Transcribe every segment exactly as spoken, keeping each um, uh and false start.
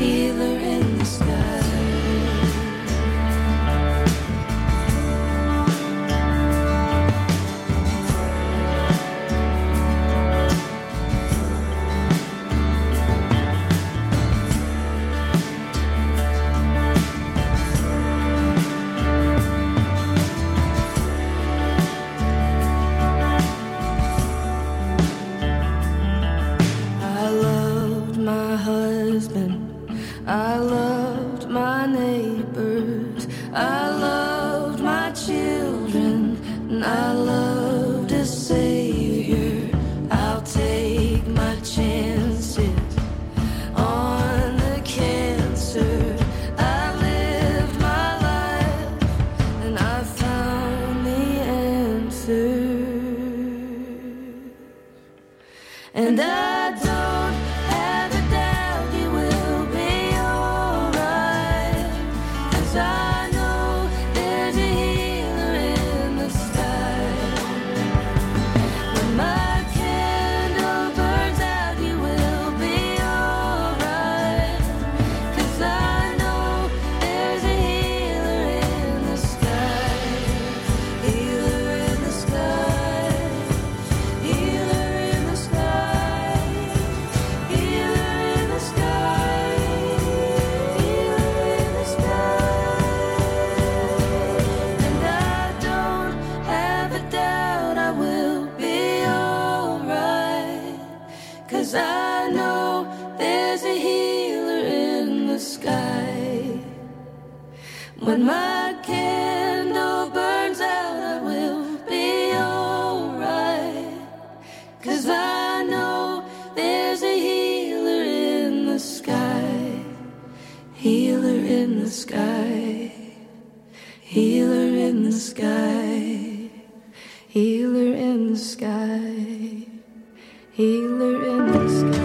healer in the sky. I loved my neighbors, I loved my children, and I loved a savior. I'll take my chances on the cancer. I lived my life and I found the answer. And I don't have a doubt you will be alright, 'cause I know there's a healer in the sky. When my candle burns out you will be alright, 'cause I know there's a healer in the sky. Healer in the sky. Healer in the sky. Healer in the sky. Healer in the sky. And I don't have a doubt I will be alright, 'cause I know there's a healer in the sky. When my candle burns out I will be alright, 'cause I know there's a healer in the sky. Healer in the sky. Healer in the sky. Healer in the sky. Healer in the sky.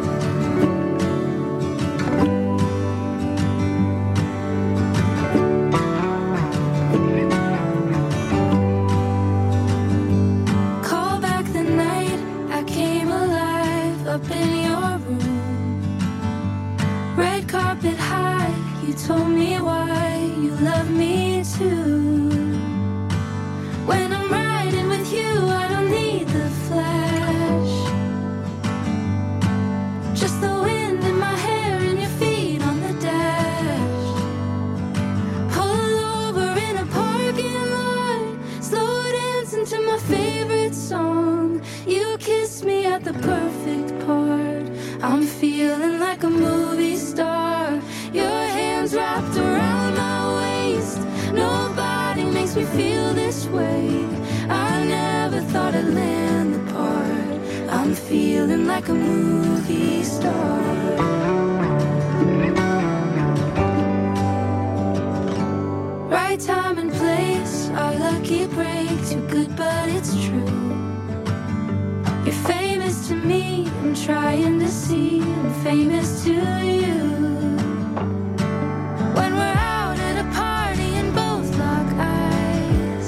Call back the night I came alive up in your room. Red carpet high, you told me why you love me too. When I'm riding with you, I don't need the flash. Just the wind in my hair and your feet on the dash. Pull over in a parking lot, slow dancing to my favorite song. You kiss me at the perfect part. I'm feeling like a movie star. Your hands wrapped around my waist. Nobody makes me feel this way. I never thought I'd land the part. I'm feeling like a movie star. Right time and place, our lucky break. Too good but it's true. You're famous to me, I'm trying to see I'm famous to you. When we're out at a party and both lock eyes,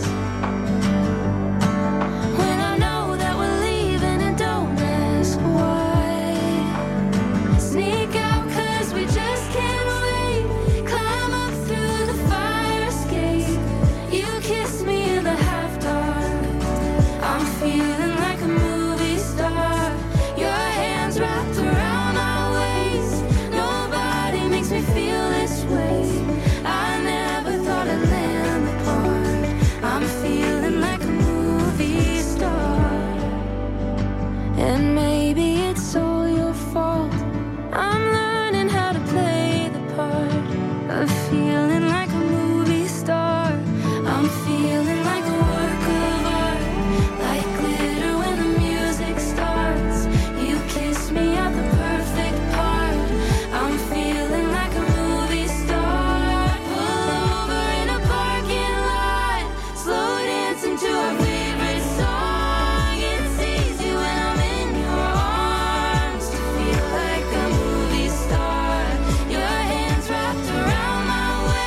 when I know that we're leaving and don't ask why. Sneak out 'cause we just can't wait. Climb up through the fire escape. You kiss me in the half dark. I'm feeling like a movie star. Your hands wrapped around my waist. Nobody makes me feel this way. I never thought I'd land the part. I'm feeling like a movie star. And maybe it's all your fault. I'm learning how to play the part of feeling like a movie star. I'm feeling like a work of art, like glitter when the music starts. You kiss me at the perfect part. I'm feeling like a movie star. Pull over in a parking lot, slow dancing to our favorite song. It's easy when I'm in your arms to feel like a movie star. Your hands wrapped around my waist.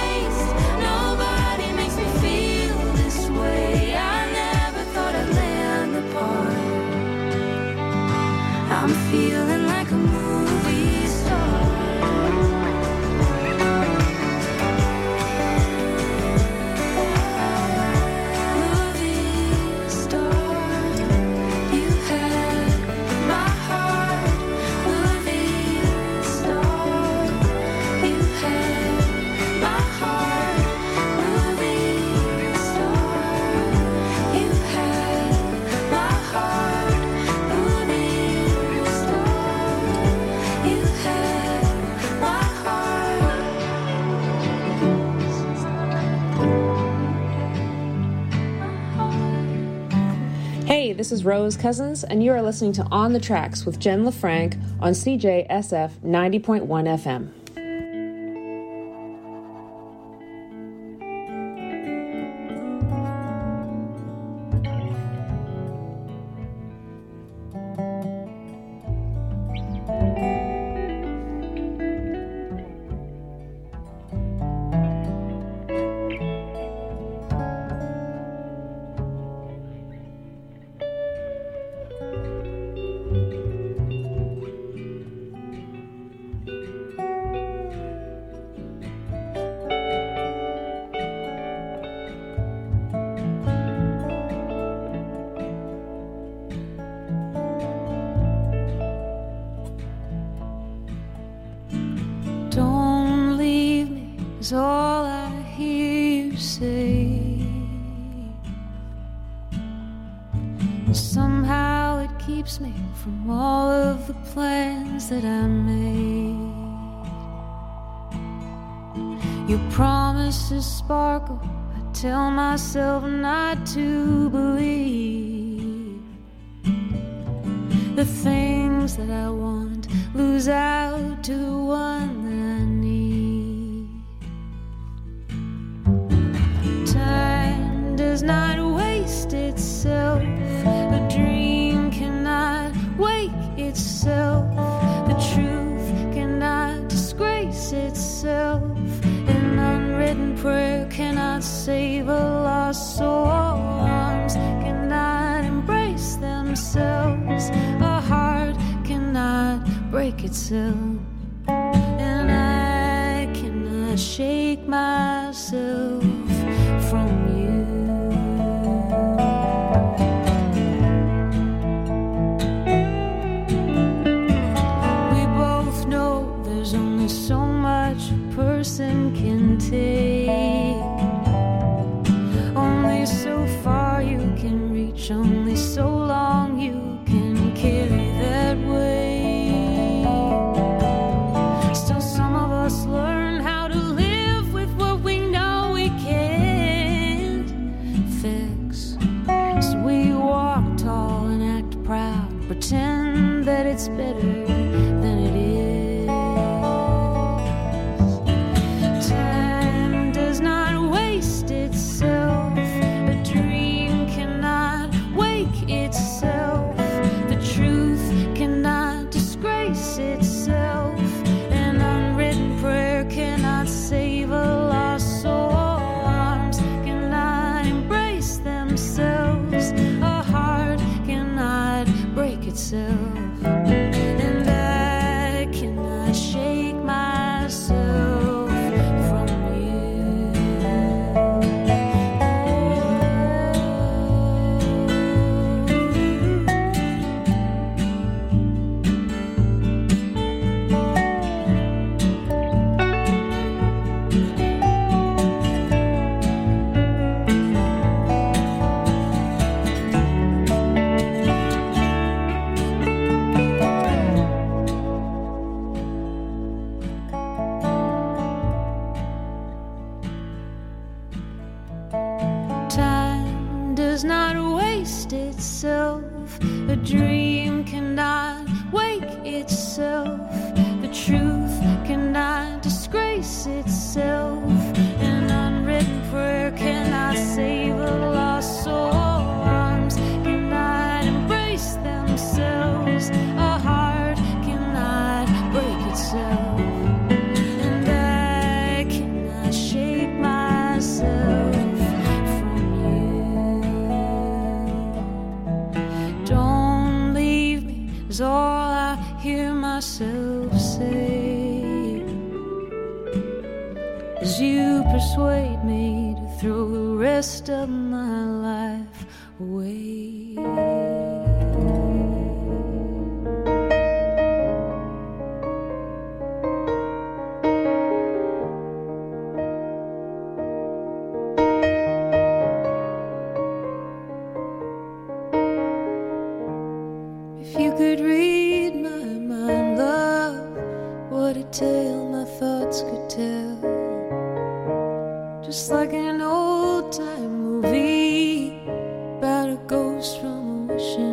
this is Rose Cousins, and you are listening to On the Tracks with Jen LaFranc on C J S F ninety point one F M. Is all I hear you say. And somehow it keeps me from all of the plans that I made. Your promises sparkle, I tell myself not to believe. The things that I want lose out to one that I need. Time does not waste itself. A dream cannot wake itself. The truth cannot disgrace itself. An unwritten prayer cannot save a lost soul. Arms cannot embrace themselves. A heart cannot break itself. And I cannot shake myself from you. We both know there's only so much a person can take. Only so far you can reach, only so long you can carry that weight. Still some of us learn how to live with what we know we can't fix. So we walk tall and act proud, pretend that it's better than it is. Time does not waste itself. A dream cannot wake itself. The truth cannot disgrace itself. An unwritten prayer cannot save a lost soul. Arms cannot embrace themselves. A heart cannot break itself. And I cannot shake myself from you. Time does not waste itself. A dream cannot wake itself. The truth cannot disgrace itself. An unwritten prayer cannot save a lost soul. Arms cannot embrace themselves. A heart cannot break itself. And I cannot shake myself from you. Don't leave me is all I hear myself say, as you persuade me to throw the rest of my life away. If you could read my mind, love, what a tale my thoughts could tell. Just like an old time movie about a ghost from a wishing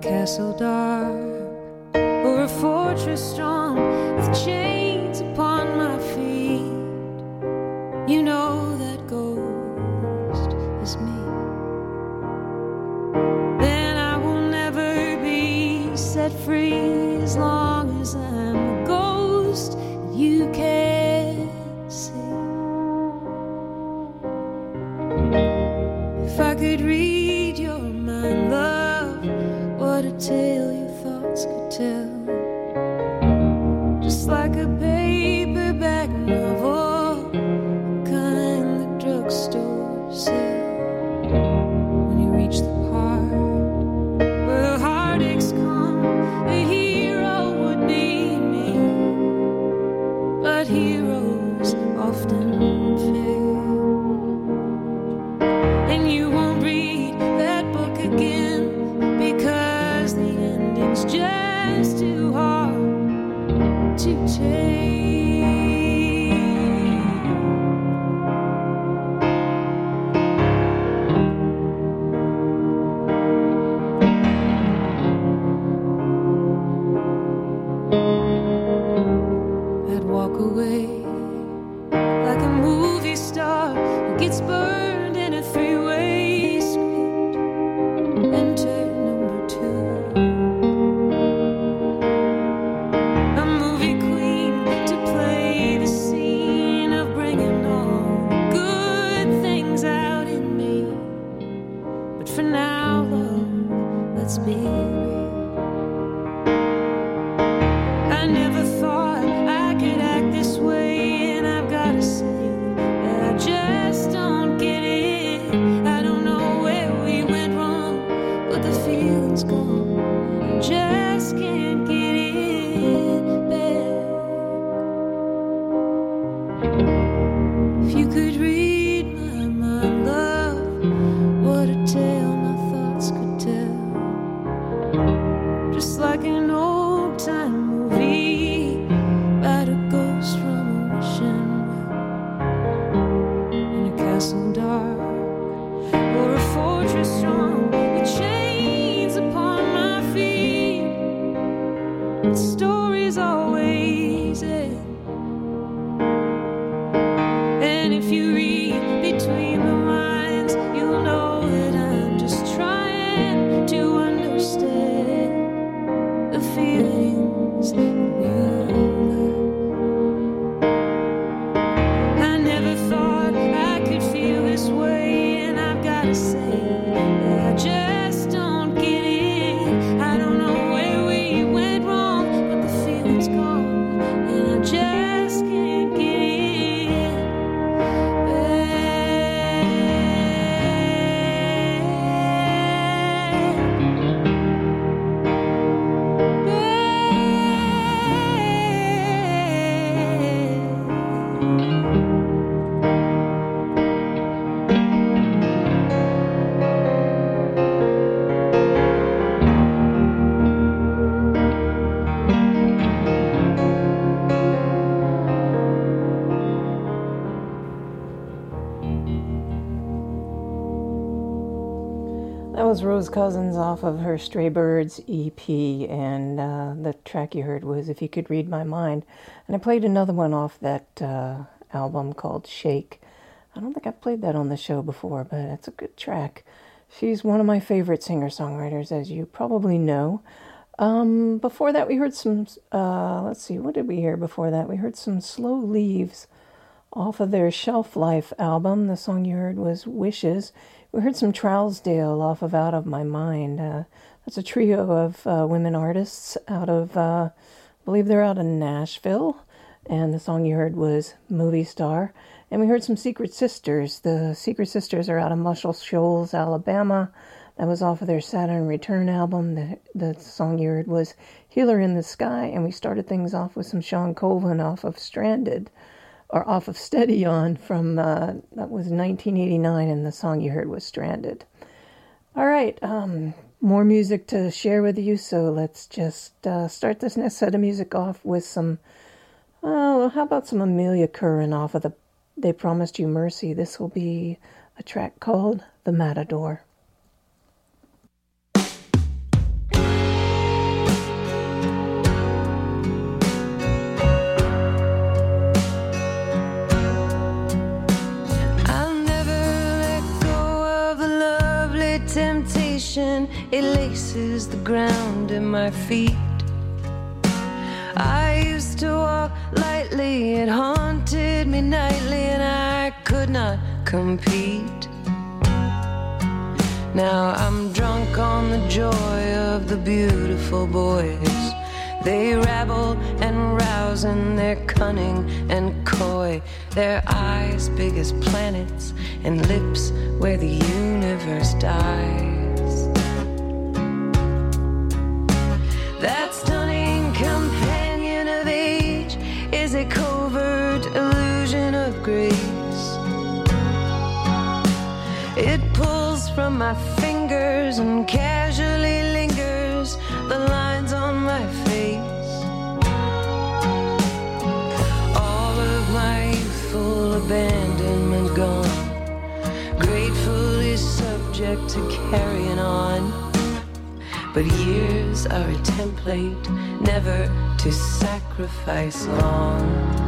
castle dark or a fortress strong with chains upon my feet. You know that ghost is me. Then I will never be set free as long as I'm a ghost you can't see. If I could read your mind, love, what a tale your thoughts could tell. Just like a paperback novel, the kind the drugstore sells. When you reach the part where the heartaches come, the hero would be me. But heroes often fail, and you won't read that book again because the ending's just too hard to take. I'd walk away like a movie star who gets burned in a three-way script. Enter number two. A movie queen to play the scene of bringing all the good things out in me. But for now, love, let's be real. I never thought I could act this way, and I've gotta say that I just don't get it. I don't know where we went wrong, but the feeling's gone, and I just can't get it back. If you could read my mind, love, what a tale my thoughts could tell. Just like an old-time movie about a ghost from a wishing well, in a castle dark or a fortress strong with chains upon my feet. The story's always end, and if you read between the lines, you'll know that I'm just trying to understand the feelings you love. I never thought I could feel this way, and I've gotta say that I just don't get it. I don't know where we went wrong, but the feeling's gone, and I just can't get it That was Rose Cousins off of her Stray Birds E P, and uh, the track you heard was If You Could Read My Mind. And I played another one off that uh, album called Shake. I don't think I've played that on the show before, but it's a good track. She's one of my favorite singer-songwriters, as you probably know. Um, before that, we heard some, uh, let's see, what did we hear before that? We heard some Slow Leaves off of their Shelf Life album. The song you heard was Wishes. We heard some Trousdale off of Out of My Mind. Uh, that's a trio of uh, women artists out of, uh, I believe they're out of Nashville. And the song you heard was Movie Star. And we heard some Secret Sisters. The Secret Sisters are out of Muscle Shoals, Alabama. That was off of their Saturn Return album. The, the song you heard was Healer in the Sky. And we started things off with some Sean Colvin off of Stranded, or off of Steady On from, uh, that was nineteen eighty-nine, and the song you heard was Stranded. All right, um, more music to share with you, so let's just uh, start this next set of music off with some, oh, how about some Amelia Curran off of the They Promised You Mercy. This will be a track called The Matador. Thank station, it laces the ground in my feet. I used to walk lightly, it haunted me nightly, and I could not compete. Now I'm drunk on the joy of the beautiful boys. They rabble and rouse and they're cunning and coy. Their eyes big as planets and lips where the universe dies. That stunning companion of age is a covert illusion of grace. It pulls from my fingers and casually lingers the lines on my face. All of my youthful abandonment gone, gratefully subject to carrying on. But years are a template, never to sacrifice long.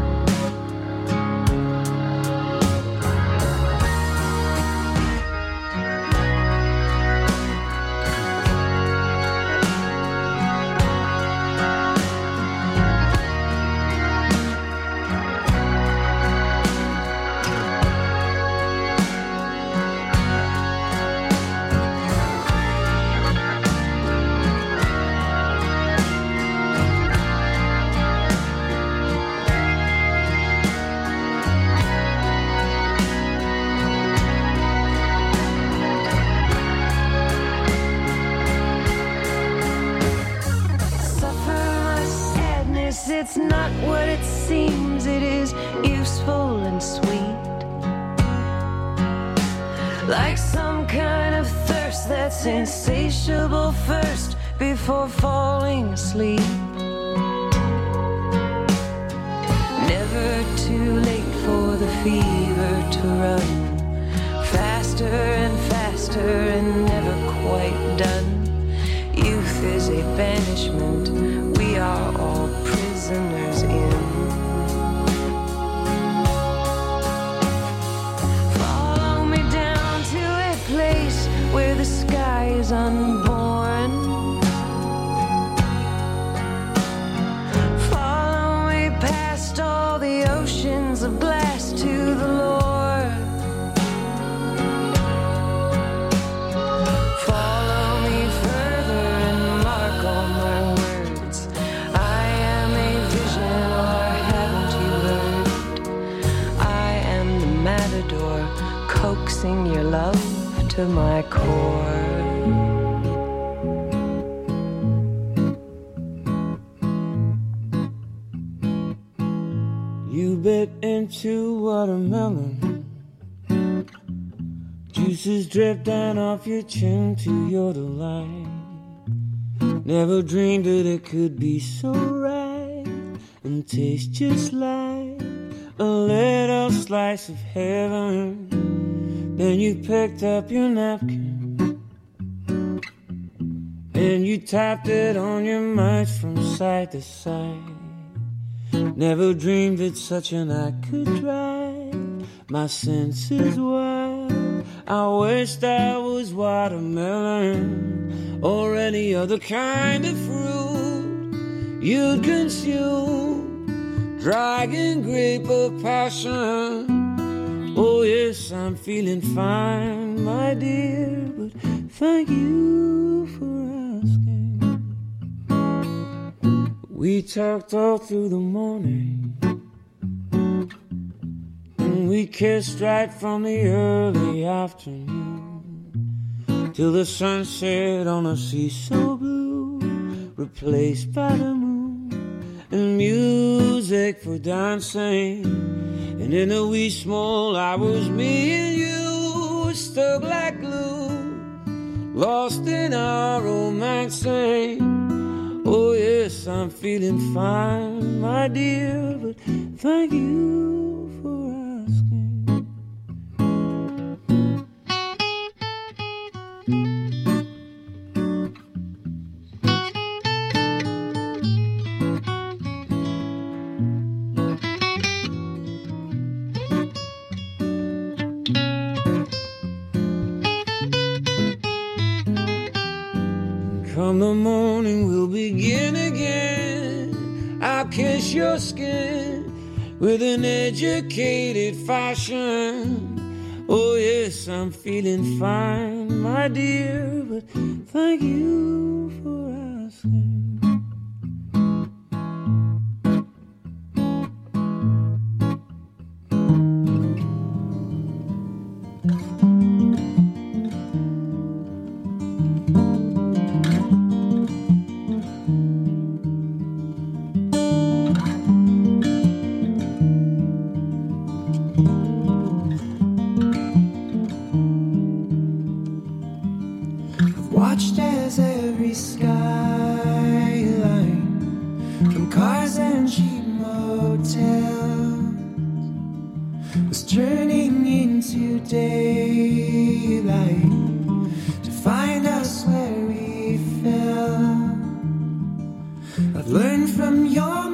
It's not what it seems, it is useful and sweet. Like some kind of thirst that's insatiable first before falling asleep. Never too late for the fever to run faster and faster and never quite done. Youth is a banishment we are all prisoners in. Follow me down to a place where the sky is unborn. Follow me past all the oceans of glass to the Lord. Coaxing your love to my core. You bit into watermelon, juices drip down off your chin to your delight. Never dreamed that it could be so right and taste just like a little slice of heaven. Then you picked up your napkin and you tapped it on your mouth from side to side. Never dreamed that such an act could drive my senses wild. I wished I was watermelon or any other kind of fruit you'd consume. Dragon grape of passion. Oh yes, I'm feeling fine, my dear, but thank you for asking. We talked all through the morning, and we kissed right from the early afternoon till the sun set on a sea so blue, replaced by the moon and music for dancing. And in the wee small hours, me and you were stuck like glue, lost in our romancing. Oh yes, I'm feeling fine, my dear, but thank you for asking. Come the morning, we'll begin again. I'll kiss your skin with an educated fashion. Oh yes, I'm feeling fine, my dear, but thank you for asking. Watched as every skyline from cars and cheap motels was turning into daylight to find us where we fell. I've learned from your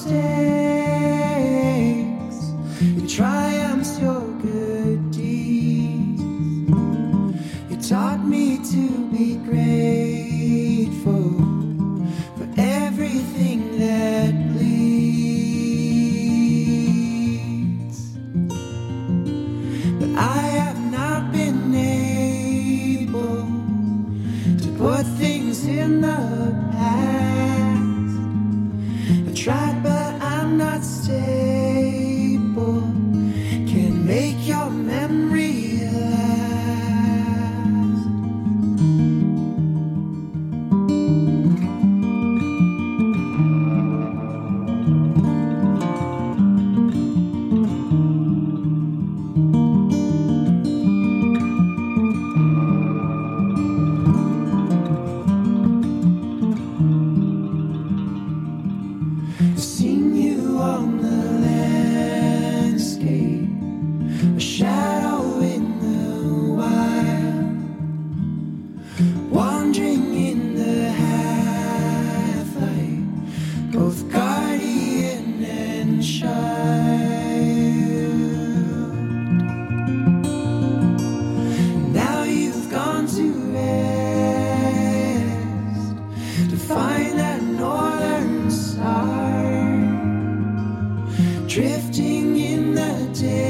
mistakes, your triumphs, your good deeds. You taught me to be grateful for everything that bleeds. But I have not been able to put things in the past. I tried, but I'm not stable. Can't make your memory last. Seen you on the landscape, a shadow in the wild, wandering in the half light, both guardian and child. Now you've gone to rest to find that northern star, drifting in the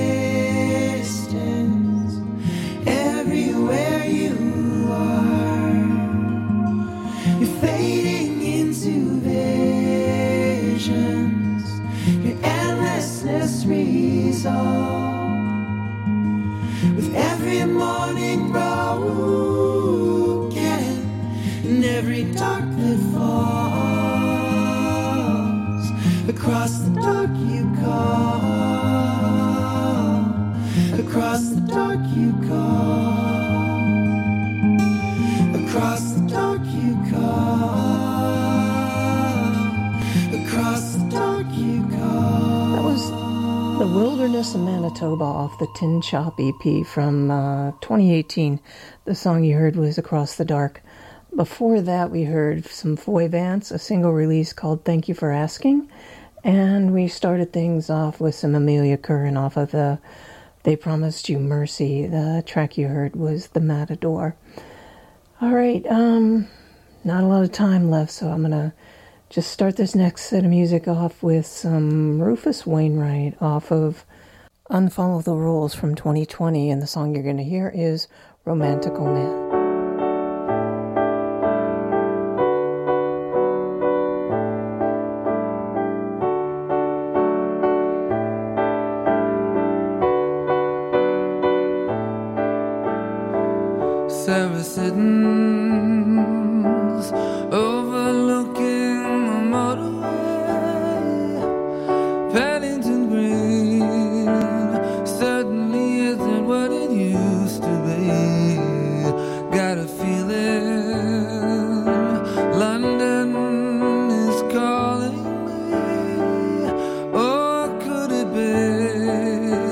distance, everywhere you are. You're fading into visions, your endlessness resolve. With every morning broken, and every dark that falls, across the dark you call, across the dark you call, across the dark you call, across the dark you call. That was The Wilderness of Manitoba off the Tin Shop E P from uh, twenty eighteen. The song you heard was Across the Dark. Before that, we heard some Foy Vance, a single release called Thank You for Asking. And we started things off with some Amelia Curran off of the They Promised You Mercy. The track you heard was The Matador. All right, um, not a lot of time left, so I'm going to just start this next set of music off with some Rufus Wainwright off of Unfollow the Rules from twenty twenty. And the song you're going to hear is Romantical Man. Sarah Siddons overlooking the motorway, Paddington Green certainly isn't what it used to be. Got a feeling London is calling me, or could it be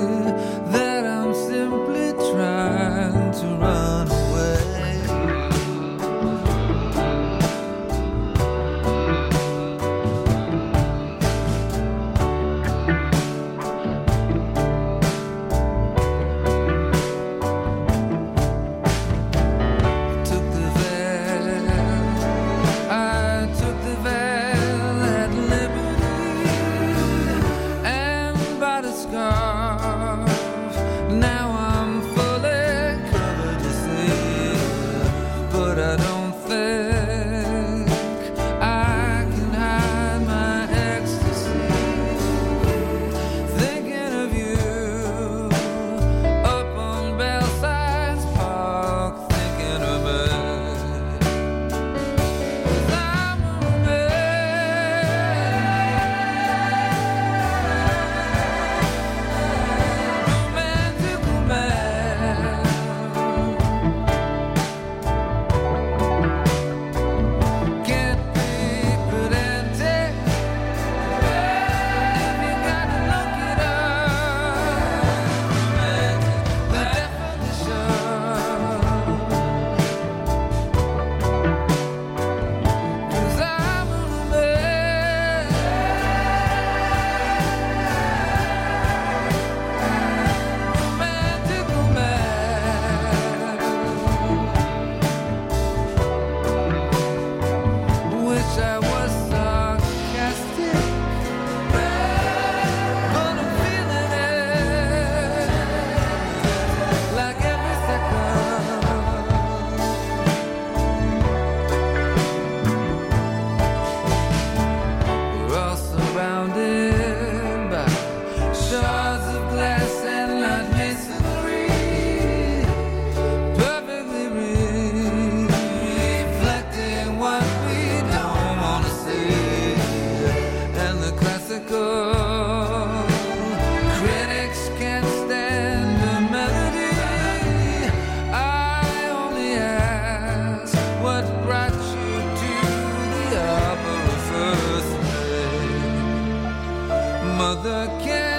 that I'm simply trying to run away? surrounded by shards of glass and not masonry, perfectly real, reflecting what we don't want to see. And the classical critics can't stand the melody. I only ask what brought you to the opera first. Mother, can